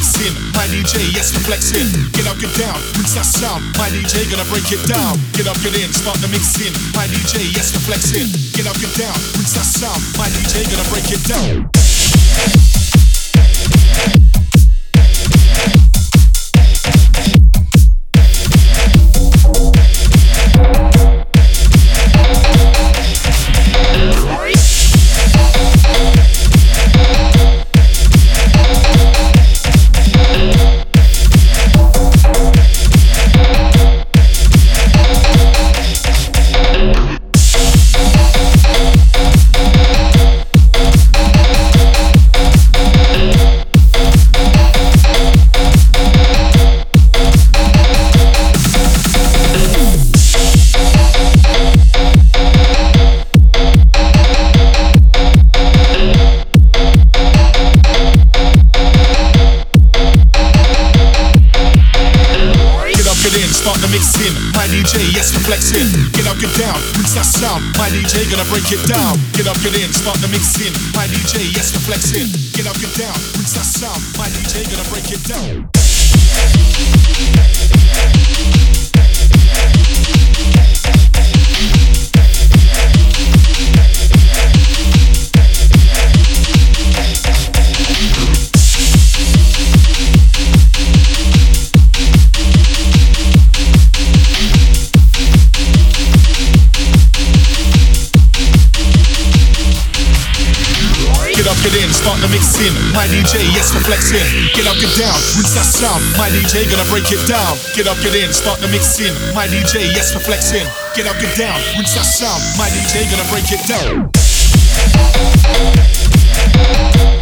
mixing. My DJ, yes, we're flexing. Get up, get down, reach that sound. My DJ gonna break it down. Get up, get in, start the mixing. My DJ, yes, we're flexing. Get up, get down, reach that sound. My DJ gonna break it down. Start the mixing, my DJ, yes, we're flexing. Get up, get down, reach that sound. My DJ gonna break it down. Get up, get in, start the mixing. My DJ, yes, we're flexing. Get up, get down, reach that sound. My DJ gonna break it down. Get in, start the mixing. My DJ, yes, we're flexing. Get up, get down, reach that sound. My DJ gonna break it down. Get up, get in, start the mixing. My DJ, yes, we're flexing. Get up, get down, reach that sound. My DJ gonna break it down.